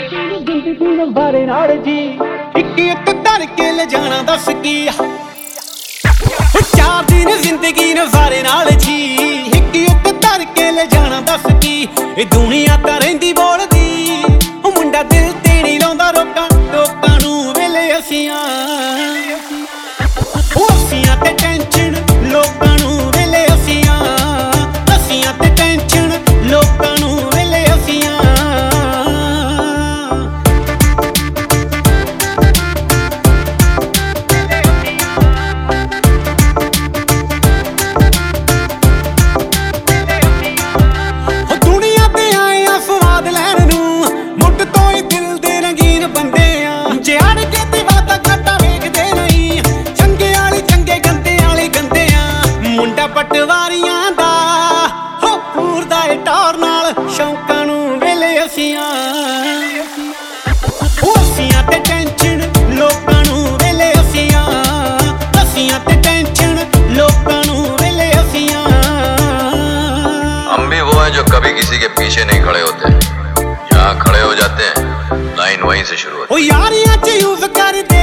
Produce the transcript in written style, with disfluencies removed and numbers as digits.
ਜ਼ਿੰਦਗੀ ਨੰਬਾਰੇ ਨਾਲ ਜੀ ਇੱਕ ਇੱਕ ਧਰ ਕੇ ਲੈ ਜਾਣਾ ਦੱਸ ਕੀ 4 ਦਿਨ ਜ਼ਿੰਦਗੀ ਨਜ਼ਾਰੇ ਨਾਲ ਜੀ ਇੱਕ ਇੱਕ ਧਰ ਕੇ ਲੈ ਜਾਣਾ ਦੱਸ ਕੀ ਇਹ ਦੁਨੀਆ ਤਾਂ ਰਹਿੰਦੀ ਬੋਲਦੀ ਉਹ ਮੁੰਡਾ ਦਿਲ ਤੇ ਨਹੀਂ ਲਾਉਂਦਾ ਰੋਕਾਂ ਲੋਕਾਂ ਨੂੰ ਵੇਲੇ ਅਸੀਆਂ ਤੇ ਟੈਨਸ਼ਨ ਲੋਕਾਂ ਨੂੰ ਵੇਲੇ ਅਸੀਆਂ ਤੇ ਟੈਨਸ਼ਨ ਲੋਕਾਂ ਨੂੰ ਵੇਲੇ ਅਸੀਆਂ ਦੁਨੀਆ ਤੇ ਆਏ ਆ ਸਵਾਦ ਲੈਣ ਨੂੰ ਮੁੱਢ ਤੋਂ ਹੀ ਦਿਲ ਦੇ ਰੰਗੀਨ ਬੰਦੇ ਆ ਜੇ ਅੜ ਕੇ ਤੇ ਵਾਦਾ ਘਾਟਾ ਵੇਖਦੇ ਨਹੀਂ ਚੰਗੇ ਵਾਲੀ ਚੰਗੇ ਗੰਦੇ ਵਾਲੇ ਗੰਦੇ ਆ ਮੁੰਡਾ ਪਟਵਾਰੀਆਂ ਦਾ ਹੋ ਪੂਰਦਾ ਏ ਟੌਰ ਨਾਲ ਸ਼ੌਂਕਾਂ ਨੂੰ ਵੇਲੇ ਅਸੀਆਂ ਤੇ ਟੈਨਸ਼ਨ ਲੋਕਾਂ ਨੂੰ ਵੇਲੇ ਅਸੀਆਂ ਤੇ ਟੈਨਸ਼ਨ ਲੋਕਾਂ ਨੂੰ ਵੇਲੇ ਅਸੀਆਂ हम भी वो हैं जो कभी किसी के पीछे नहीं खड़े होते, यहाँ खड़े हो जाते हैं, लाइन वहीं से शुरू होती है। ओ यारियां च यूज करदे